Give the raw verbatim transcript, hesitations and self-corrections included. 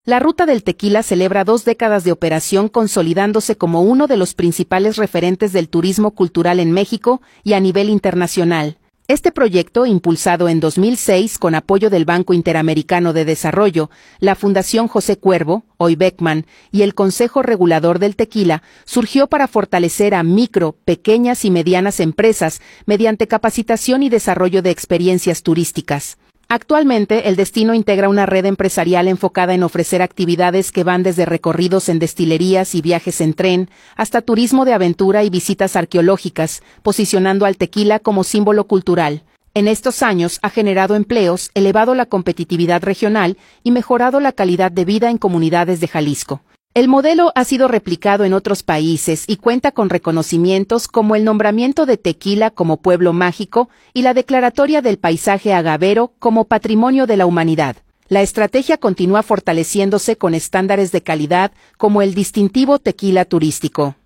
La Ruta del Tequila celebra dos décadas de operación, consolidándose como uno de los principales referentes del turismo cultural en México y a nivel internacional. Este proyecto, impulsado en dos mil seis con apoyo del Banco Interamericano de Desarrollo, la Fundación José Cuervo, hoy Beckman, y el Consejo Regulador del Tequila, surgió para fortalecer a micro, pequeñas y medianas empresas mediante capacitación y desarrollo de experiencias turísticas. Actualmente, el destino integra una red empresarial enfocada en ofrecer actividades que van desde recorridos en destilerías y viajes en tren, hasta turismo de aventura y visitas arqueológicas, posicionando al tequila como símbolo cultural. En estos años ha generado empleos, elevado la competitividad regional y mejorado la calidad de vida en comunidades de Jalisco. El modelo ha sido replicado en otros países y cuenta con reconocimientos como el nombramiento de Tequila como Pueblo Mágico y la declaratoria del paisaje agavero como Patrimonio de la Humanidad. La estrategia continúa fortaleciéndose con estándares de calidad como el distintivo Tequila Turístico.